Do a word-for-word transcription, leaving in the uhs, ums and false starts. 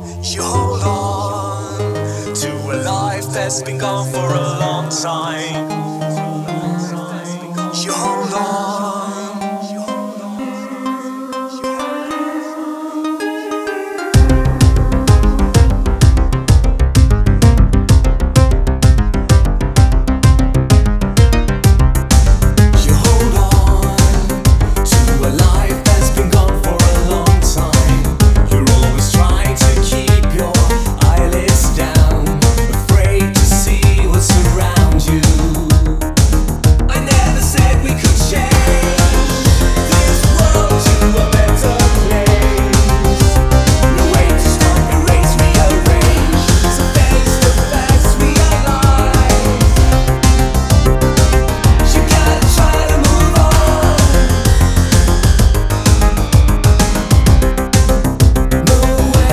You hold on to a life that's been gone for a long time. You hold on.